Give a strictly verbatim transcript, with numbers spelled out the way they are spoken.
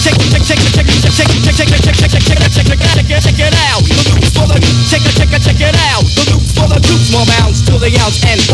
check check check check check check check check check check check check check check it out. The loops for the check check check it out. The loops for the two small bounds to the ounce and